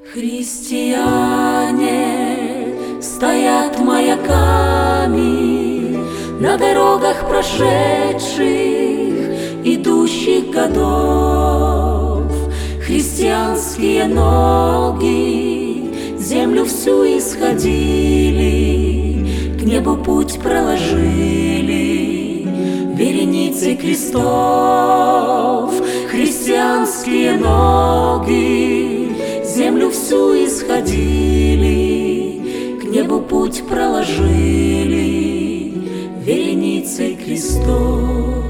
Христиане стоят маяками на дорогах прошедших, идущих годов. Христианские ноги землю всю исходили, к небу путь проложили вереницей крестов. Христианские ноги землю всю исходили, к небу путь проложили вереницей крестов.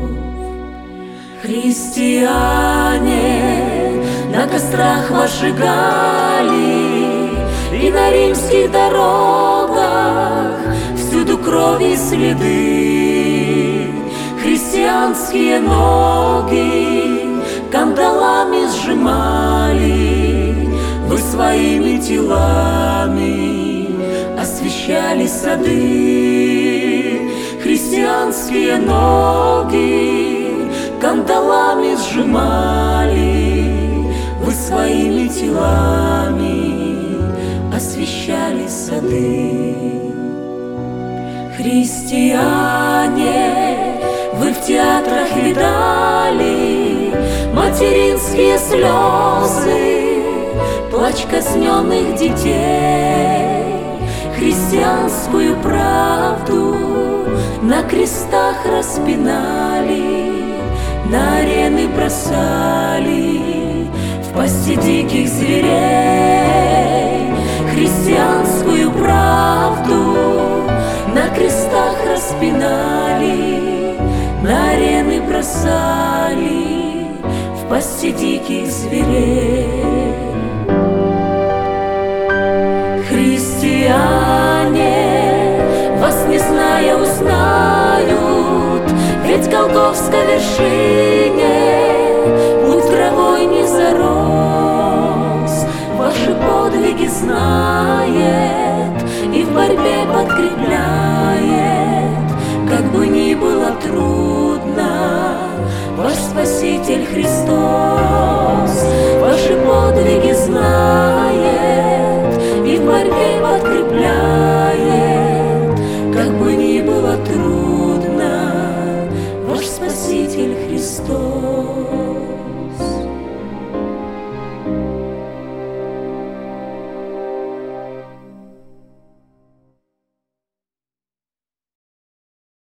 Христиане на кострах возжигали, и на римских дорогах всюду крови следы. Христианские ноги кандалами сжимали, вы своими телами освещали сады. Христианские ноги кандалами сжимали, вы своими телами освещали сады. Христиане, вы в театрах видали материнские слезы, плач казненных детей. Христианскую правду на крестах распинали, на арены бросали, в пасти диких зверей. Христианскую правду на крестах распинали, на арены бросали, в пасти диких зверей. Христиане, вас не зная узнают, ведь Голгофской вершине путь травой не зарос. Ваши подвиги знает и в борьбе подкрепляет. Как бы ни было трудно, ваш Спаситель Христос